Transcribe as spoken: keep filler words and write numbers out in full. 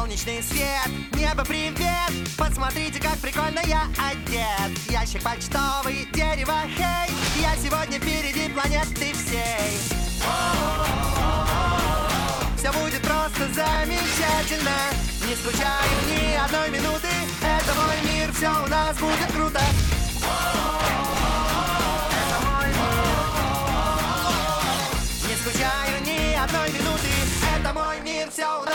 солнечный свет. Небо, привет, посмотрите, как прикольно я одет. Ящик почтовый, дерево, хей, я сегодня впереди планеты всей. Все будет просто замечательно, не скучаю ни одной минуты. Это мой мир, все у нас будет круто. Это мой мир. Не скучаю ни одной минуты. Это мой мир, все у нас